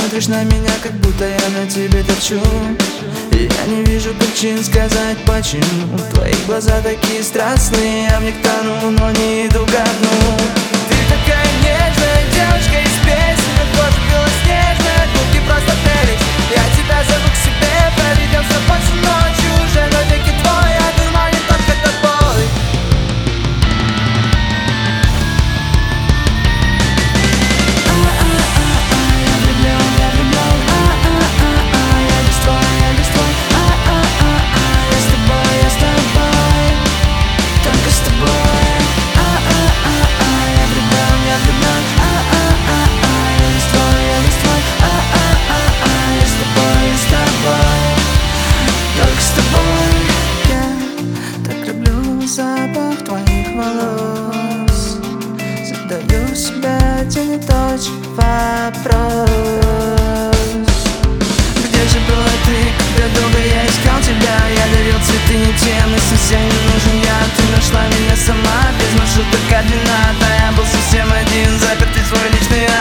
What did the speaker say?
смотришь на меня, как будто я на тебе торчу, и я не вижу причин сказать почему. Твои глаза такие страстные, я в них тону, но не иду ко дну. Ты такая нежная девочка из песни, кожа белоснежная, губки просто прелесть. Я тебя зову к себе, проведем с тобой всю ночь, и уже навеки твой, а дурманит только тобой. Запах твоих волос, задаю себе один и тот же вопрос: где же была ты, когда долго я искал тебя? Я дарил цветы не тем, и совсем не нужен я. Ты нашла меня сама, без маршрута координат, а я был совсем один, запертый в свой личный ад.